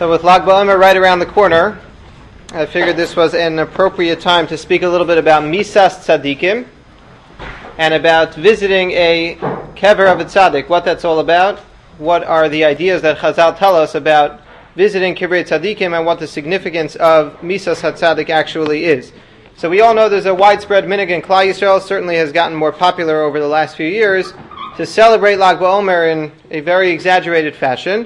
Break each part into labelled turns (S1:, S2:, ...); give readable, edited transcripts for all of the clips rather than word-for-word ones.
S1: So with Lag BaOmer right around the corner, I figured this was an appropriate time to speak a little bit about Misas Tzadikim and about visiting a kever of a tzaddik, what that's all about, what are the ideas that Chazal tell us about visiting Kivrei Tzadikim and what the significance of Misas HaTzadik actually is. So we all know there's a widespread minhag in Klal Yisrael, certainly has gotten more popular over the last few years, to celebrate Lag BaOmer in a very exaggerated fashion.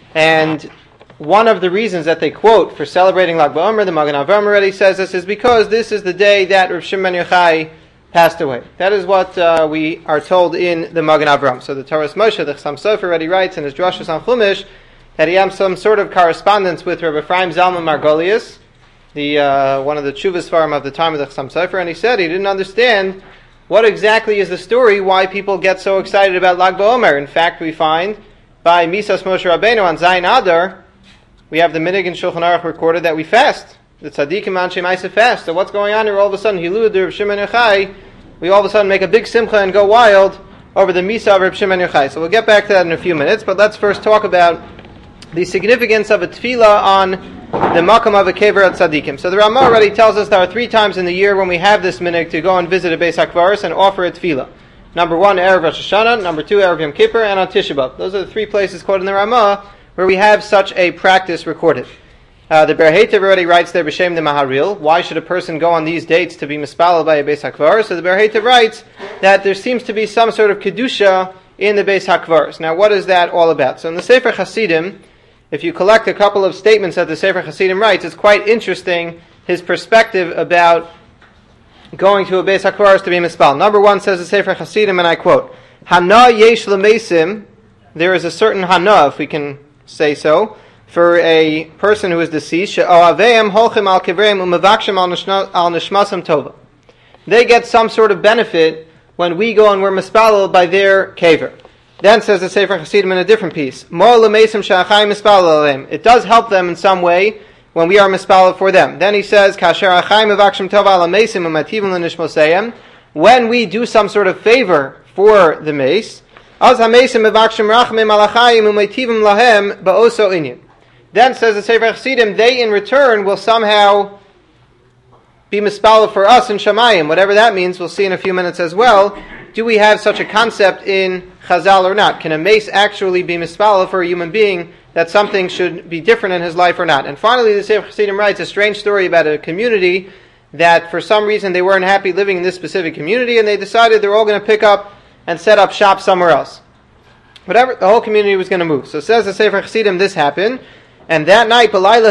S1: And one of the reasons that they quote for celebrating Lag BaOmer, the Magen Avraham already says this, is because this is the day that Rav Shimon ben Yochai passed away. That is what we are told in the Magen Avraham. So the Toras Moshe, the Chassam Sofer, already writes in his Drashos on Chumash that he had some sort of correspondence with Rabbi Ephraim Zalman Margolius, the one of the Tshuvas Farim of the time of the Chassam Sofer, and he said he didn't understand what exactly is the story, why people get so excited about Lag BaOmer. In fact, we find by Misas Moshe Rabbeinu on Zayin Adar, we have the minhag in Shulchan Aruch recorded that we fast. The tzaddikim anshe ma'aseh fast. So what's going on here? All of a sudden, Hilud Rav Shimon Yochai, we all of a sudden make a big simcha and go wild over the Misa of Rav Shimon Yochai. So we'll get back to that in a few minutes, but let's first talk about the significance of a tefillah on the makam of a kever at tzaddikim. So the Ramah already tells us there are 3 times in the year when we have this minhag to go and visit a Beis HaKvaros and offer a tefillah. Number 1, Erev Rosh Hashanah. Number 2, Erev Yom Kippur. And on Tisha B'Av. Those are the 3 places quoted in the Ramah where we have such a practice recorded. The Ber Heitev already writes there, B'Shem the Maharil, why should a person go on these dates to be mispalel by a Beis HaKvaros? So the Ber Heitev writes that there seems to be some sort of Kedusha in the Beis HaKvaros. Now what is that all about? So in the Sefer Hasidim, if you collect a couple of statements that the Sefer Hasidim writes, it's quite interesting, his perspective about going to a Beis HaKvaros to be mispalel. Number 1 says the Sefer Hasidim, and I quote, Hana yesh l'meisim, there is a certain hana, if we can say so, for a person who is deceased, she'ohaveim holchim al kivreim umevakshim al nishmasam tova. They get some sort of benefit when we go and we're mispalel by their kever. Then says the Sefer Hasidim in a different piece, Mo l'meisim she'achayim mispalel aleim. It does help them in some way when we are mispalel for them. Then he says, kasher achayim mevakshim tova al meisim umativim l'nishmosayim. When we do some sort of favor for the mace, Az ha-meisim mevakshim rachmim al achayim umativim lahem ba'oso inyan. Then says the Sefer Hasidim, they in return will somehow be mispalel for us in Shamayim. Whatever that means, we'll see in a few minutes as well. Do we have such a concept in Chazal or not? Can a mace actually be mispalel for a human being that something should be different in his life or not? And finally, the Sefer Hasidim writes a strange story about a community that for some reason they weren't happy living in this specific community and they decided they're all going to pick up and set up shop somewhere else. Whatever, the whole community was going to move. So says the Sefer Hasidim, this happened. And that night,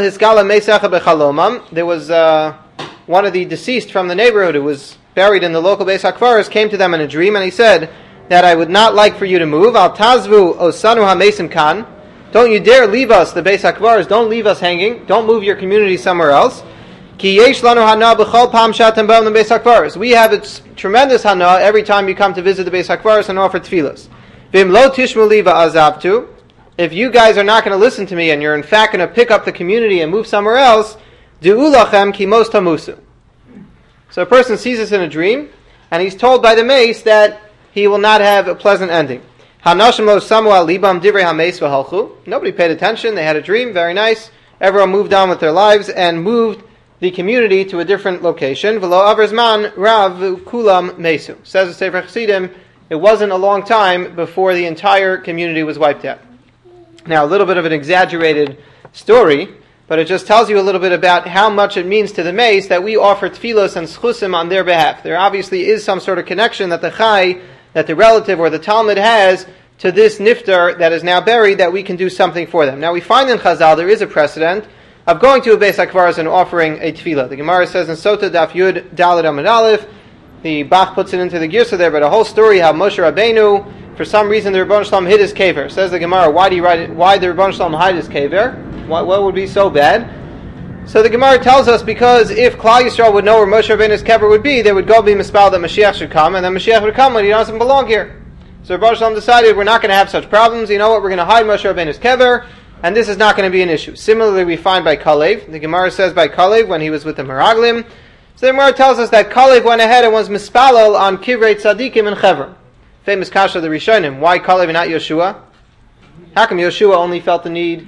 S1: there was one of the deceased from the neighborhood who was buried in the local Beis HaKvaros, came to them in a dream, and he said that I would not like for you to move. Al tazvu osanu ha-mesim kan. Don't you dare leave us, the Beis HaKvaros. Don't leave us hanging. Don't move your community somewhere else. Ki yesh lanu hana b'chol pam shatem b'am the Beis HaKvaros. We have a tremendous hana every time you come to visit the Beis HaKvaros and offer tefillas. Vim lo tishmu liva azavtu. If you guys are not going to listen to me and you're in fact going to pick up the community and move somewhere else, du'u lachem ki mos tamusu. So a person sees this in a dream, and he's told by the mace that he will not have a pleasant ending. Hanashim lo samu al libam divrei hameis v'halchu. Nobody paid attention. They had a dream. Very nice. Everyone moved on with their lives and moved the community to a different location. V'lo aver zman rav kulam mesu. Says the Sefer Hasidim, it wasn't a long time before the entire community was wiped out. Now, a little bit of an exaggerated story, but it just tells you a little bit about how much it means to the mace that we offer tefillos and schusim on their behalf. There obviously is some sort of connection that the chai, that the relative or the Talmud has to this niftar that is now buried, that we can do something for them. Now, we find in Chazal there is a precedent of going to a Beis HaKvaros and offering a tefillah. The Gemara says in Sota Daf Yud Daled Amud Aleph, the Bach puts it into the Girsa there, but a whole story how Moshe Rabbeinu, for some reason, the Rebbeinu Shalom hid his kever. Says the Gemara, why do you write it? Why the Rebbeinu Shalom hide his kever? What would be so bad? So the Gemara tells us because if Klal Yisrael would know where Moshe Rabbeinu's kever would be, they would go be mispal that Mashiach should come, and then Mashiach would come when he doesn't belong here. So Rebbeinu Shalom decided we're not going to have such problems. You know what? We're going to hide Moshe Rabbeinu's kever, and this is not going to be an issue. Similarly, we find by Kalev. The Gemara says by Kalev when he was with the Meraglim. So the Gemara tells us that Kalev went ahead and was mispalel on Kivrei Tzadikim in Chevron. Famous kasha of the Rishonim. Why Kalev and not Yeshua? How come Yeshua only felt the need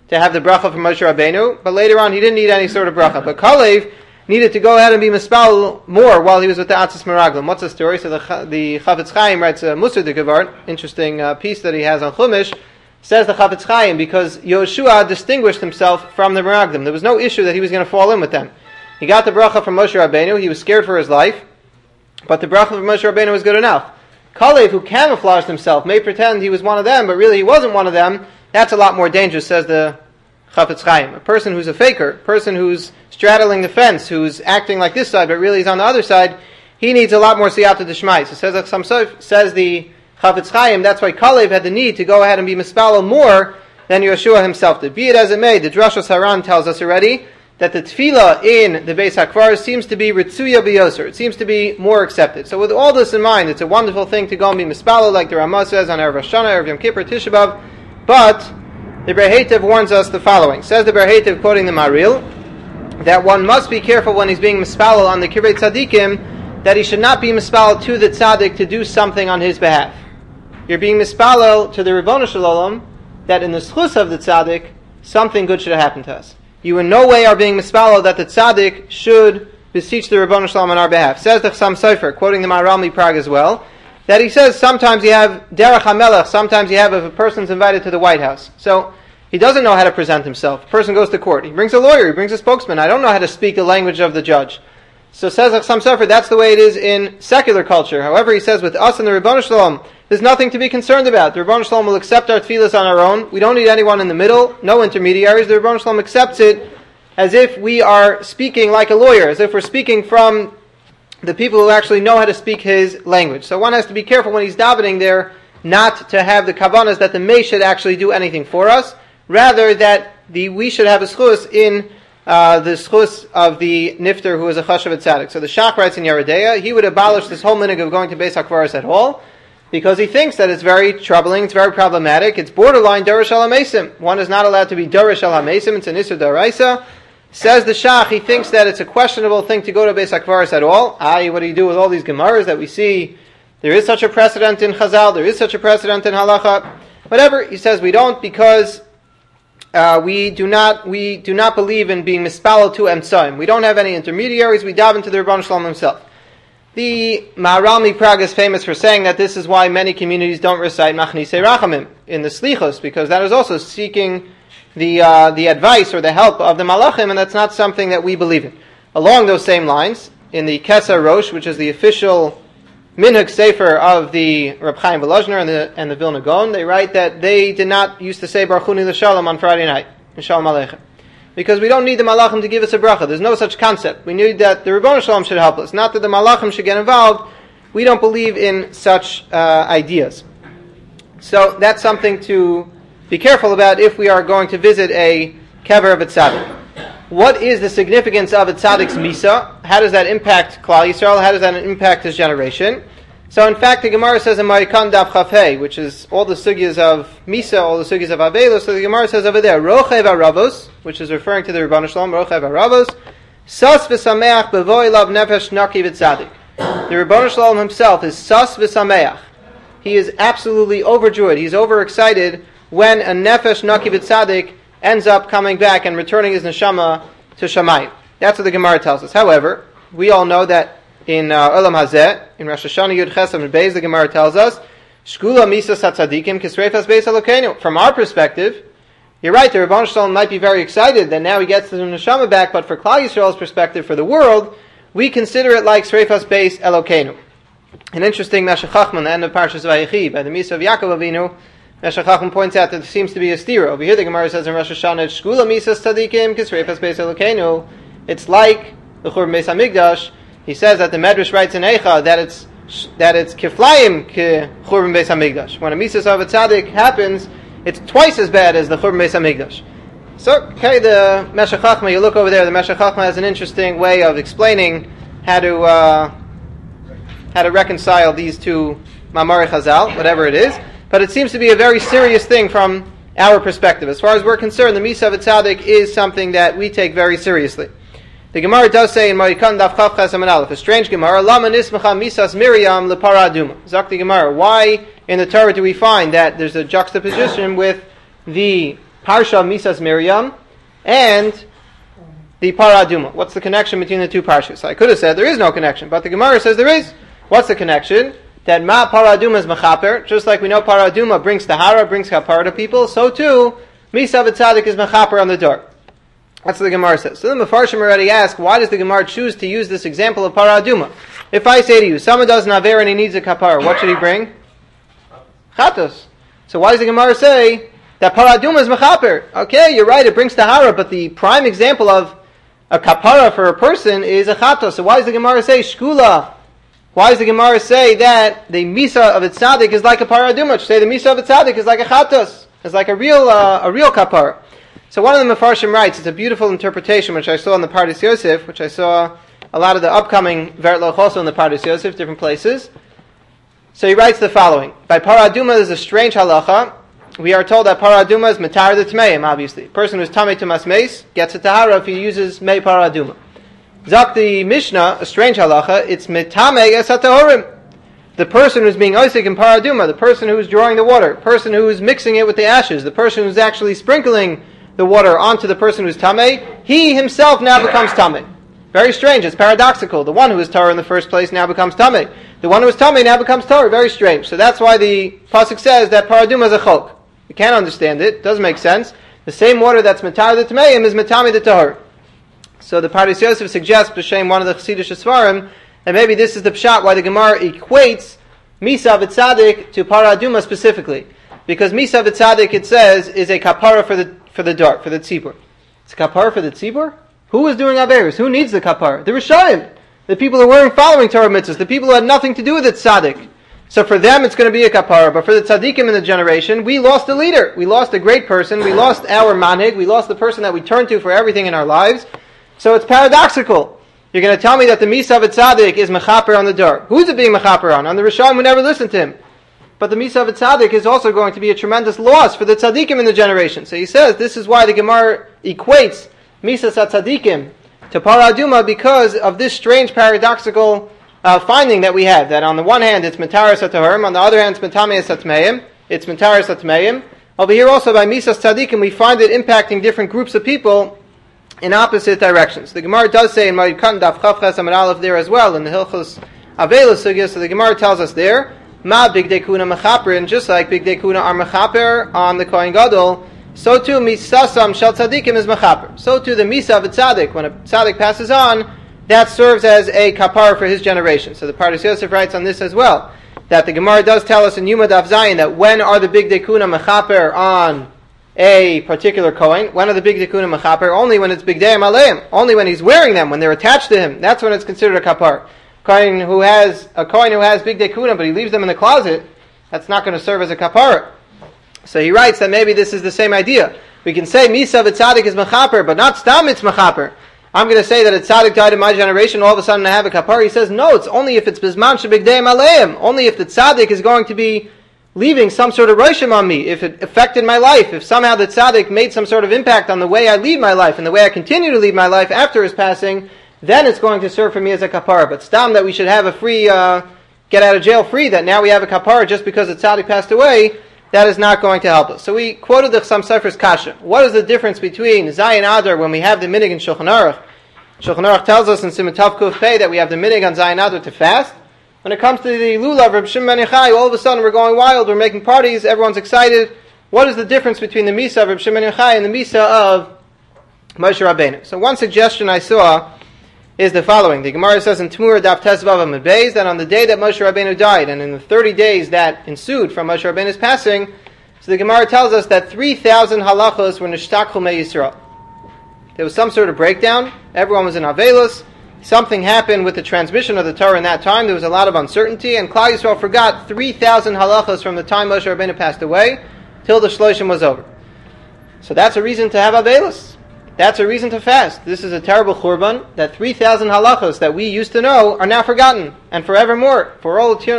S1: to have the bracha from Moshe Rabbeinu, but later on he didn't need any sort of bracha. But Kalev needed to go ahead and be mispal more while he was with the Atzis Meraglim. What's the story? So the Chafetz Chaim writes a Musar Dikavart, interesting piece that he has on Chumash. Says the Chafetz Chaim, because Yoshua distinguished himself from the Meraglim. There was no issue that he was going to fall in with them. He got the bracha from Moshe Rabbeinu. He was scared for his life, but the bracha from Moshe Rabbeinu was good enough. Kalev, who camouflaged himself, may pretend he was one of them, but really he wasn't one of them. That's a lot more dangerous, says the Chafetz Chaim. A person who's a faker, a person who's straddling the fence, who's acting like this side, but really he's on the other side, he needs a lot more siyata d'shmai. So says the Chafetz Chaim, that's why Kalev had the need to go ahead and be mispalel more than Yeshua himself did. Be it as it may, the Drashos Haran tells us already that the tefillah in the Beis HaKvar seems to be ritzuya b'yoser. It seems to be more accepted. So with all this in mind, it's a wonderful thing to go and be mispalel, like the Ramah says on Erev Hashanah, Erev Yom Kippur, Tisha B'Av. But the Ber Heitev warns us the following. Says the Ber Heitev, quoting the Maril, that one must be careful when he's being mispalel on the Kirei Tzadikim, that he should not be mispalel to the Tzadik to do something on his behalf. You're being mispalel to the Ribbono Shel Olam, that in the schus of the Tzadik, something good should have happened to us. You in no way are being mispalel that the Tzaddik should beseech the Ribbono Shel Olam on our behalf. Says the Chassam Sofer, quoting the Maharal MiPrague as well, that he says sometimes you have derech hamelech, sometimes you have if a person's invited to the White House. So he doesn't know how to present himself. A person goes to court. He brings a lawyer, he brings a spokesman. I don't know how to speak the language of the judge. So says Chassam Sofer, that's the way it is in secular culture. However, he says with us and the Ribbono Shel Olam, there's nothing to be concerned about. The Ribbono Shel Olam will accept our tefillas on our own. We don't need anyone in the middle, no intermediaries. The Ribbono Shel Olam accepts it as if we are speaking like a lawyer, as if we're speaking from the people who actually know how to speak his language. So one has to be careful when he's davening there not to have the kavanas that the Mei should actually do anything for us, rather that we should have a schus in the schus of the nifter who is a chashav tzaddik. So the Shach writes in Yeridea, he would abolish this whole minhag of going to Beis HaKvaros at all, because he thinks that it's very troubling, it's very problematic, it's borderline darash al hamesim. One is not allowed to be darash al hamesim, it's an isur daraisa. Says the Shach, he thinks that it's a questionable thing to go to Beis HaKvaros at all. What do you do with all these Gemaras that we see? There is such a precedent in Chazal, there is such a precedent in Halacha. Whatever, he says we don't because we do not believe in being mispalel to Emtsaim. We don't have any intermediaries, we daven to the Ribbono Shel Olam himself. The Maharal MiPrague is famous for saying that this is why many communities don't recite Machnise Rachamim in the Slichos, because that is also seeking the advice or the help of the Malachim, and that's not something that we believe in. Along those same lines, in the Keser Rosh, which is the official Minhag Sefer of the Reb Chaim Volozhner and the Vilna Gaon, they write that they did not used to say Baruch Hu L'Shalom on Friday night, Shalom Aleichem, because we don't need the Malachim to give us a bracha. There's no such concept. We need that the Ribbono Shel Olam should help us, not that the Malachim should get involved. We don't believe in such ideas. So that's something to be careful about if we are going to visit a kever of a tzaddik. What is the significance of a tzaddik's misa? How does that impact Klal Yisrael? How does that impact his generation? So in fact, the Gemara says in Ma'ikan Daf Chafei, which is all the sugyas of misa, all the sugyas of avelos. So the Gemara says over there, Rochev Aravos, which is referring to the Ribbono Shel Olam, Rochev Aravos, Sas v'sameach b'voi lav nefesh naki v'tzadik. The Ribbono Shel Olam himself is Sas v'sameach. He is absolutely overjoyed. He's overexcited when a nefesh naki v'tzadik ends up coming back and returning his neshama to Shamayim. That's what the Gemara tells us. However, we all know that in Olam Hazeh, in Rosh Hashanah Yud Ches and Beis, the Gemara tells us, Shkula misas hatzadikim kisreifas beis Elokeinu. From our perspective, you're right, the Ribbono Shel Olam might be very excited that now he gets the neshama back, but for Klal Yisrael's perspective, for the world, we consider it like Sreifas beis Elokeinu. An interesting Meshech Chachman, the end of Parshas Vayechi, by the Misa of Yaakov Avinu, Meshech Chacham points out that there seems to be a stira. Over here the Gemara says in Rosh Hashanah, Shkula misas tzadikim kisreifas beis Elokeinu. It's like the Churban Beis Hamikdash. He says that the Medrash writes in Eicha that it's kiflayim ke Churban Beis Hamikdash. When a misas of a tzaddik happens, it's twice as bad as the Churban Beis Hamikdash. So, okay, the Meshech Chachma, you look over there, the Meshech Chachma has an interesting way of explaining how to reconcile these two Mamari Chazal, whatever it is. But it seems to be a very serious thing from our perspective. As far as we're concerned, the Misa of a Tzaddik is something that we take very seriously. The Gemara does say in Ma'ikan Daf Chav Ches Amud Aleph, a strange Gemara, Lama nismacha misas Miriam lepara aduma. Zakti Gemara, why in the Torah do we find that there's a juxtaposition with the Parsha Misas Miriam and the Parah Aduma. What's the connection between the two parshas? I could have said there is no connection, but the Gemara says there is. What's the connection? That Ma Parah Aduma is Mechaper, just like we know Parah Aduma brings Tahara, brings Kapara to people, so too, Misa V'Tzadik is Mechaper on the door. That's what the Gemara says. So the Mefarshim already ask, why does the Gemara choose to use this example of Parah Aduma? If I say to you, someone does an Aver and he needs a Kapara, what should he bring? Chatos. So why does the Gemara say that Parah Aduma is Mechaper? Okay, you're right, it brings Tahara, but the prime example of a Kapara for a person is a Chatos. So why does the Gemara say Shkula? Why does the Gemara say that the Misa of a Tzaddik is like a Parah Aduma? Say the Misa of a Tzaddik is like a Chatos. It's like a real Kapara. So one of the Mefarshim writes, it's a beautiful interpretation which I saw in the Pardes Yosef, which I saw a lot of the upcoming Veret Loch also in the Pardes Yosef, different places. So he writes the following. By Parah Aduma, there's a strange halacha. We are told that Parah Aduma is Matar the Tmeim, obviously. A person who's Tamei to Masmeis gets a Tahara if he uses Mei Parah Aduma. Zak the Mishnah, a strange halacha, it's Metamei es HaTahorim. The person who's being Osik in Parah Aduma, the person who's drawing the water, the person who's mixing it with the ashes, the person who's actually sprinkling the water onto the person who's Tamei, he himself now becomes Tamei. Very strange, it's paradoxical. The one who was Torah in the first place now becomes Tamei. The one who was Tamei now becomes Torah. Very strange. So that's why the Pasuk says that Parah Aduma is a chok. You can't understand it. It doesn't make sense. The same water that's Matar the Tameim is Matami the Tahor. So the Pardes Yosef suggests, b'shem one of the Chassidish Svarim, that maybe this is the pshat why the Gemara equates Misa v'Tzadik to Parah Aduma specifically. Because Misa v'Tzadik, it says, is a kapara for the dart, for the tzibur. It's a kapara for the tzibur? Who is doing Averis? Who needs the kapara? The Rishayim. The people who weren't following Torah mitzvahs. The people who had nothing to do with the tzaddik. So for them it's going to be a kapara. But for the tzaddikim in the generation, we lost a leader. We lost a great person. We lost our manhig. We lost the person that we turn to for everything in our lives. So it's paradoxical. You're going to tell me that the Misa of a Tzaddik is Mechaper on the door. Who's it being Mechaper on? On the Rishon who never listened to him. But the Misa of a Tzaddik is also going to be a tremendous loss for the Tzaddikim in the generation. So he says this is why the Gemara equates Misa Tzaddikim to Parah Aduma, because of this strange paradoxical finding that we have. That on the one hand it's Mataris HaTaharim, on the other hand it's Matameis HaTmeim. It's Mataris HaTmeim. Over here also by Misa Tzaddikim we find it impacting different groups of people in opposite directions. The Gemara does say in Ma'id Katan Daf Chavches Amud Aleph there as well, in the Hilchos Avelos Sugya, so the Gemara tells us there, Ma Bigdei Kuna Mechaper, and just like Bigdei Kuna are Mechaper on the Kohen Gadol, so too Misasam Shel Tzadikim is Mechaper. So too the Misa of a Tzadik, when a Tzadik passes on, that serves as a kapar for his generation. So the Pardes Yosef writes on this as well, that the Gemara does tell us in Yuma Daf Zayin that when are the Bigdei Kuna Mechaper on a particular Kohen? When are the Bigdei Kuna Mechaper? Only when it's Bigdei Aleim. Only when he's wearing them, when they're attached to him. That's when it's considered a kapar. A Kohen who has Bigdei Kuna, but he leaves them in the closet, that's not going to serve as a kapar. So he writes that maybe this is the same idea. We can say Misa v'Tzadik is Mechaper, but not Stam it's Mechaper. I'm going to say that a Tzadik died in my generation, all of a sudden I have a kapar. He says, no, it's only if it's Bizman Shebigdei Aleim. Only if the Tzadik is going to be leaving some sort of roshim on me, if it affected my life, if somehow the tzaddik made some sort of impact on the way I lead my life and the way I continue to lead my life after his passing, then it's going to serve for me as a kapara. But stam that we should have a free, get out of jail free, that now we have a kapara just because the tzaddik passed away, that is not going to help us. So we quoted the Chassam Sofer's Kasha. What is the difference between Zayin Adar when we have the minig in Shulchan Aruch? Shulchan Aruch tells us in Siman Tav Kuf Pei that we have the minig on Zayin Adar to fast. When it comes to the lulav of Reb Shimon ben Yochai, all of a sudden we're going wild, we're making parties, everyone's excited. What is the difference between the Misa of Reb Shimon ben Yochai and the Misa of Moshe Rabbeinu? So one suggestion I saw is the following. The Gemara says in Tmura Daf Tesvav Amud Beis that on the day that Moshe Rabbeinu died, and in the 30 days that ensued from Moshe Rabbeinu's passing, so the Gemara tells us that 3,000 halachos were nishtakhu me Yisrael. There was some sort of breakdown, everyone was in Avelos, something happened with the transmission of the Torah in that time. There was a lot of uncertainty, and Klal Yisrael forgot 3,000 halachas from the time Moshe Rabbeinu passed away till the Shloshim was over. So that's a reason to have Avelos. That's a reason to fast. This is a terrible churban that 3,000 halachos that we used to know are now forgotten, and forevermore, for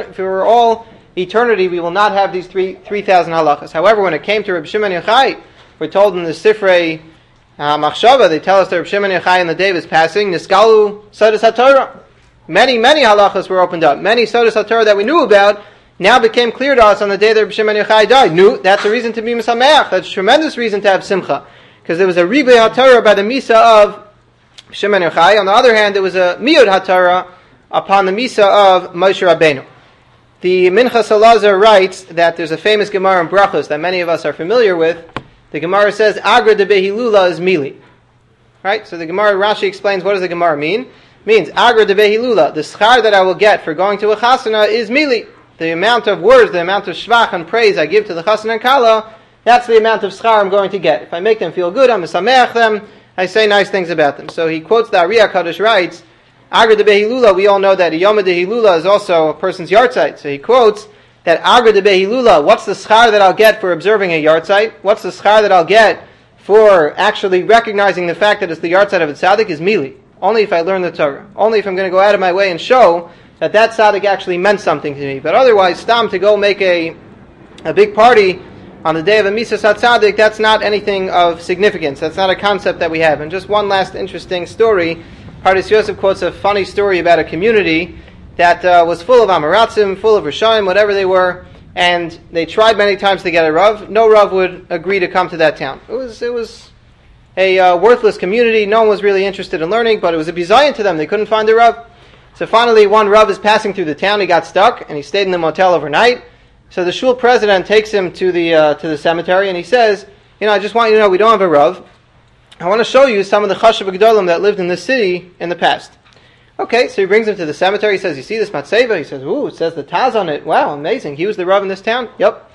S1: all eternity, we will not have these 3,000 halachas. However, when it came to Reb Shimon Yochai, we're told in the Sifrei Machshava, they tell us that Reb Shimon Yochai in the day of his passing, Niskalu Sodas HaTorah. Many halachas were opened up. Many Sodas HaTorah that we knew about now became clear to us on the day that Reb Shimon Yochai died. No, that's a reason to be Misameach. That's a tremendous reason to have Simcha. Because there was a Ribei HaTorah by the Misa of Shimon Yochai. On the other hand, there was a Miyud HaTorah upon the Misa of Moshe Rabbeinu. The Minchas Elazar writes that there's a famous Gemara in Brachos that many of us are familiar with. The Gemara says, Agra de Behilula is Mili. Right? So the Gemara, Rashi explains, what does the Gemara mean? It means, Agra de Behilula, the schar that I will get for going to a chasana is Mili. The amount of words, the amount of shvach and praise I give to the chasana and kala, that's the amount of schar I'm going to get. If I make them feel good, I'm mesameach them, I say nice things about them. So he quotes the Ari HaKadosh writes, Agra de Behilula, we all know that Yom de Hilula is also a person's yahrzeit. So he quotes that Agra de Behilula, what's the schar that I'll get for observing a yahrzeit? What's the schar that I'll get for actually recognizing the fact that it's the yahrzeit of a tzaddik is mili. Only if I learn the Torah. Only if I'm going to go out of my way and show that that tzaddik actually meant something to me. But otherwise, stam to go make a big party on the day of a Misas HaTzadik, that's not anything of significance. That's not a concept that we have. And just one last interesting story. Pardes Yosef quotes a funny story about a community that was full of Amaratzim, full of Rishayim, whatever they were, and they tried many times to get a Rav. No Rav would agree to come to that town. It was a worthless community. No one was really interested in learning, but it was a bizayon to them. They couldn't find a Rav. So finally, one Rav is passing through the town. He got stuck, and he stayed in the motel overnight. So the shul president takes him to the cemetery, and he says, I just want you to know we don't have a Rav. I want to show you some of the Chashav Gedolim that lived in this city in the past. Okay, so he brings him to the cemetery. He says, you see this matzeva? He says, ooh, it says the Taz on it. Wow, amazing. He was the Rav in this town? Yep.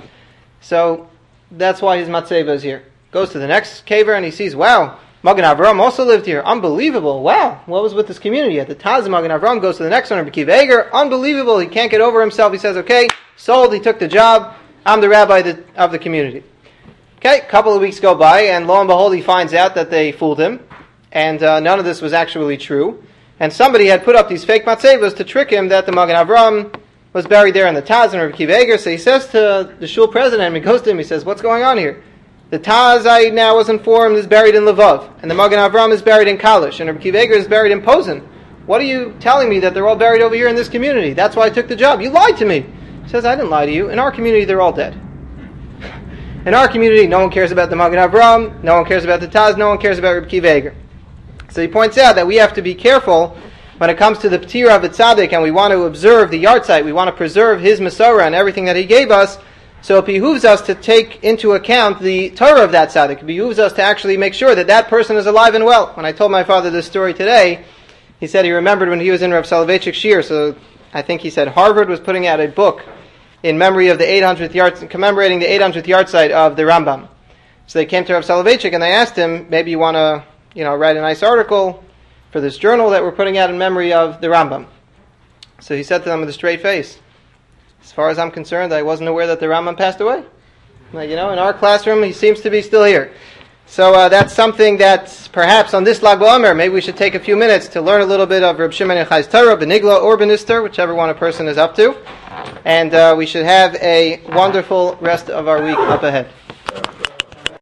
S1: So that's why his matzeva is here. Goes to the next caver and he sees, wow, Magen Avram also lived here. Unbelievable. Wow, what was with this community? At the Taz of Magen Avram, goes to the next one, Rabbi Akiva Eiger. Unbelievable. He can't get over himself. He says, okay, sold. He took the job. I'm the rabbi of the community. Okay, a couple of weeks go by, and lo and behold, he finds out that they fooled him, and none of this was actually true. And somebody had put up these fake matzevas to trick him that the Magen Avram was buried there in the Taz and Rabbi Akiva Eiger. So he says to the shul president, he goes to him, he says, what's going on here? The Taz, I now was informed, is buried in Lvov, and the Magen Avram is buried in Kalish, and Rabbi Akiva Eiger is buried in Posen. What are you telling me that they're all buried over here in this community? That's why I took the job. You lied to me. He says, I didn't lie to you. In our community, they're all dead. In our community, no one cares about the Magen Avram, no one cares about the Taz, no one cares about Rabbi Akiva Eiger. So he points out that we have to be careful when it comes to the P'tira of a tzaddik, and we want to observe the yahrzeit, we want to preserve his Masorah and everything that he gave us, so it behooves us to take into account the Torah of that tzaddik. It behooves us to actually make sure that that person is alive and well. When I told my father this story today, he said he remembered when he was in Rav Soloveitchik's shir, so I think he said Harvard was putting out a book in memory of the 800th yard, commemorating the 800th yahrzeit of the Rambam. So they came to Rav Soloveitchik and they asked him, maybe you want to, write a nice article for this journal that we're putting out in memory of the Rambam. So he said to them with a straight face, as far as I'm concerned, I wasn't aware that the Rambam passed away. In our classroom, he seems to be still here. So that's something that perhaps on this Lag BaOmer, maybe we should take a few minutes to learn a little bit of Reb Shimon Yochai's Torah, Benigla or Benister, whichever one a person is up to. And we should have a wonderful rest of our week up ahead.